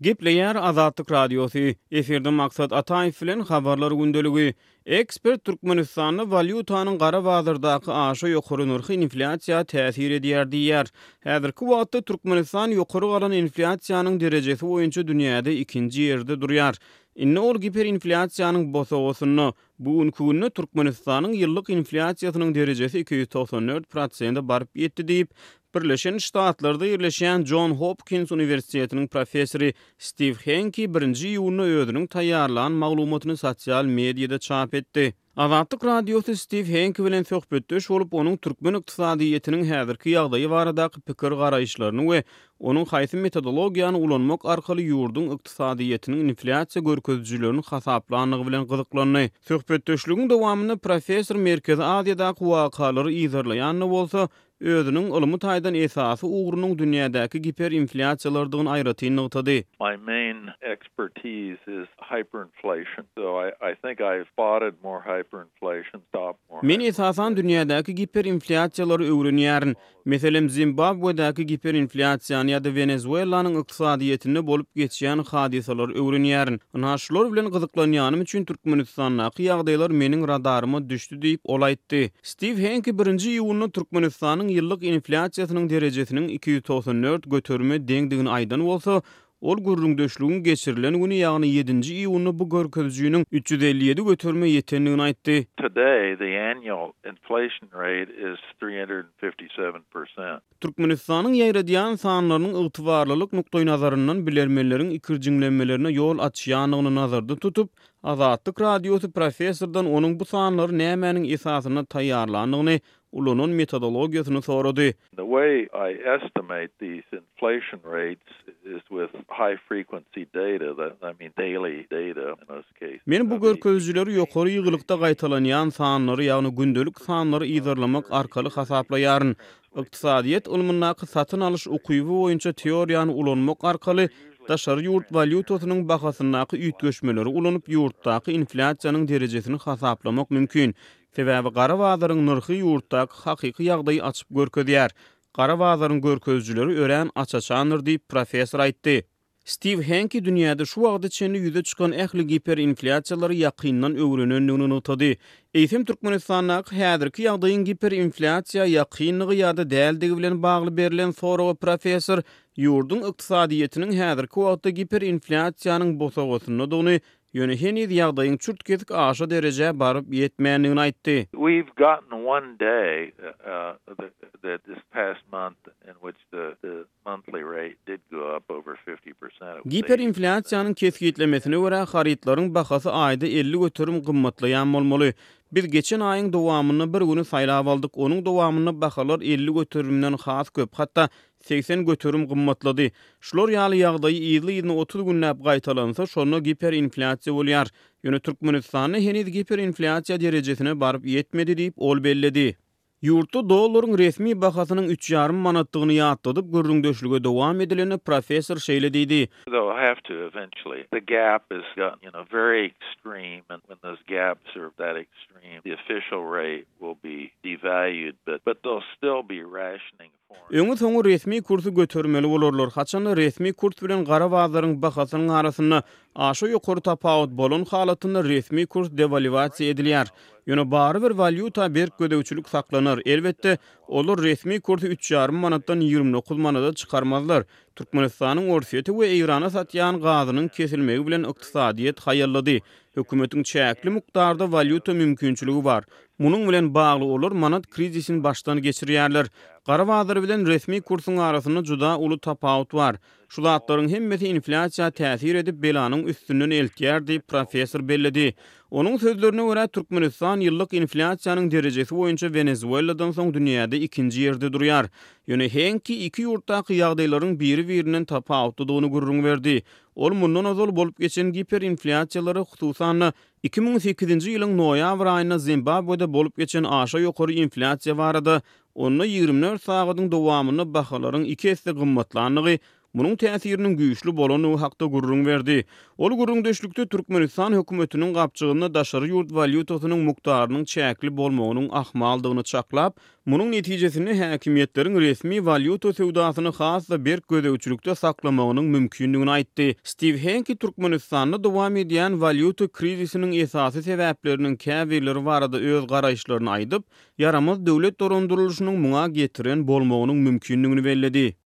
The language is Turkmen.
Gepleyer Azatlyk Radiosu. Eferde maksat Ataýew bilen habarlar gündeligi. Ekspert Türkmenistanyň valyutanyň gara bazardaky aşy ýokary narhy inflasiýa täsir edýär diýär. Häzirki wagtda Türkmenistan ýokary galan inflasiýanyň derejesi boýunça dünýäde ikinji ýerde durýar. Inne ol hiperinflasiýanyň bosagosyny bugünkü günde Türkmenistanyň ýyllyk inflasiýasynyň derejesi 294% baryp ýetdi diýip Birleşen Ştatlarda ýerleşen John Hopkins Universitetiniň professory Steve Hanke 1-nji ýylyny özüniň taýýarlanan maglumatyny sosial mediada çap etdi. Azatlyk Radiosu Steve Hanke bilen söhbetdeş bolup onuň türkmen ykdysadyýetyniň häzirki ýagdaýy baradaky pikir garaýşlaryny we onuň haýsy metodologiýany ulanmak arkaly ýurdun ykdysadyýetyniň inflasiýa görkezjilerini hasaplanygy bilen gyzyklandy. Söhbetdeşligiň dowamyny professor Merkezi Aziýadaky wakalary izlerleýänli bolsa, özüniň ulumy taýdan esasy ugrunyň dünýädäki hiperinflasiýalardygyny aýratyny noktada. My main expertise is hyperinflation. So I think I've spotted more hyperinflation, stopped more. Men esasan dünýädäki hiperinflasiýalary öwrenýärin. Meselem Zimbabwe'däki hiperinflasiýany ýa-da Venezuelanyň ykdysadyýetinde bolup geçýän hadisalar öwrenýärin. Naşlar bilen gyzyklanýanym üçin Türkmenistandaky ýagdaýlar meniň radaryma düşdi diýip ol aýtdy. Steve Hanke 1-nji ýylyny Türkmenistanyň ýyllyk inflasiýasynyň derejesiniň 294 göterme deňdigini aýdan bolsa, ol gürrüňdeşligiň geçirilen güni ýagny 7-nji ýylyny bu görkezjüniň 357 göterme ýetendigini aýtdy. Today the annual inflation rate is 357%. Türkmenistanyň ýaýradýan sanlarynyň ygtybarlylyk nukdaý nazaryndan bilermeleriň ikirjiňlenmelerine ýol açýanyny nazarda tutup, Azatlyk Radiosu professordan onuň bu sanlary nämäniň esasyna taýýarlandygyny ulunyň metodologiýasyny sorady. The way I estimate these inflation rates is with high frequency data, daily data in this case. Men bu görkezjileri ýokary ýygylykda gaýtalanýan sanlary ýagny gündelik sanlary izarlamak arkaly hasaplaýaryn. Ykdysadyýet ulmundaky satyn alyş ukyby boýunça teoriýany ulanmak arkaly daşary ýurt valyutasynyň bahasynaky üýtgeşmeleri ulanyp ýurtdaky inflasiýanyň derejesini hasaplamak mümkin. Sebäbi gara bazaryň narhy ýurtdaky hakyky ýagdaýy açyp görkezýär. Gara bazaryň görkezjileri ören açaçanyr diýip professor aýtdy. Steve Hanke dünýäde şu wagtda çenli ýüze çykan ähli hiperinflasiýalary ýakyndan öwrenendigini notady. Eýsem Türkmenistandaky häzirki ýagdaýyň hiperinflasiýa ýakynlygy ýa-da däldigi bilen bagly berilen soraga professor ýurdun ykdysadyýetiniň häzirki wagtda hiperinflasiýanyň bosagosyny ýöne heniz ýagdaýyň çürtkezik aşa dereje baryp ýetmändigini aýtdy. We've gotten one day that this past month in which the monthly rate did go up over 50%. Hiperinflasiýanyň kesgitlemesine görä haritlaryň bahasy aýda 50 göterim gymmatlaýan bolmaly. Biz geçen aýyň dowamyny bir güni saýlap aldyk. Onuň dowamyny bahalar 50 göterimden has köp, hatda 80 göterim gymmatlady. Şular ýaly ýagdaýy ýyly 30 günnäp gaýtalansa, şonu hiperinflasiýa bolýar. Ýöne Türkmenistanyň heniz hiperinflasiýa derejesine baryp ýetmedi diýip ol belledi. Ýurtda dollaryň resmi bahasynyň 3,5 manatdygyny ýatladyp görrüňdeşlige dowam edileni professor şeýle diýdi. Though I have to eventually. The gap is very extreme, and when those gaps are that extreme, the official rate will be devalued, but there'll still be rationing. Öňe soňy resmi kursy götermeli bolarlar. Haçan resmi kurs bilen gara bazaryň bahasynyň arasyna aşy ýokary tapawut bolan halatynda resmi kurs devalwasiýa edilýär. Ýöne bary bir valyuta berk gödäwçilik saklanır. Elbetde olar resmi kursy 3,5 manatdan 29 manata çykarmazlar. Türkmenistanyň orsiýeti we Eýrana satýan gazynyň kesilmegi bilen ykdysadyýet haýallady. Hökümetiň çäkli mukdarda valyuta mümkinçiligi bar. Munyň bilen bagly olar manat krizisini başdan geçirýärler. Gara bazary bilen resmi kursyň arasynda juda uly tapawut bar. Şu zatlaryň hemmeti inflasiýa täsir edip belanyň üstünden eltýär diýip professor belledi. Onuň sözlerine görä Türkmenistan ýyllyk inflasiýanyň derejesi boýunça Venezueladan soň dünýäde ikinji ýerde durýar. Ýöne Hanke iki ýurtdaky ýagdaýlaryň biri-birinden tapawutlygyny gurrun berdi. Ol mundan azal bolup geçen hiperinflasiýalary hususan 2008-nji ýylyň noýabr aýyna Zimbabwe'de bolup geçen aşa ýokary inflasiýa barada, onu 24 sagatyň dowamyny bahalaryň 2 hesse gymmatlandygy munyň täsiriniň güýçli bolanyny hakda gurrun berdi. Ol gurrundeşlikde Türkmenistan hökümetiniň gapçygyna daşary ýurt valyutasynyň mukdarynyň çäkli bolmagynyň ahmaldygyny çaklap, munyň netijesini häkimiýetleriň resmi valyuta sewdasyny hasda berk gözegçilikde saklamagynyň mümkinligini aýtdy. Steve Henke Türkmenistanda dowam edýän valyuta krizisiniň esasy sebäpleriniň käbirleri barada öz garaýşlaryny aýdyp, yaramaz döwlet dorandyrylşynyň muňa getiren bolmagynyň mümkinligini belledi.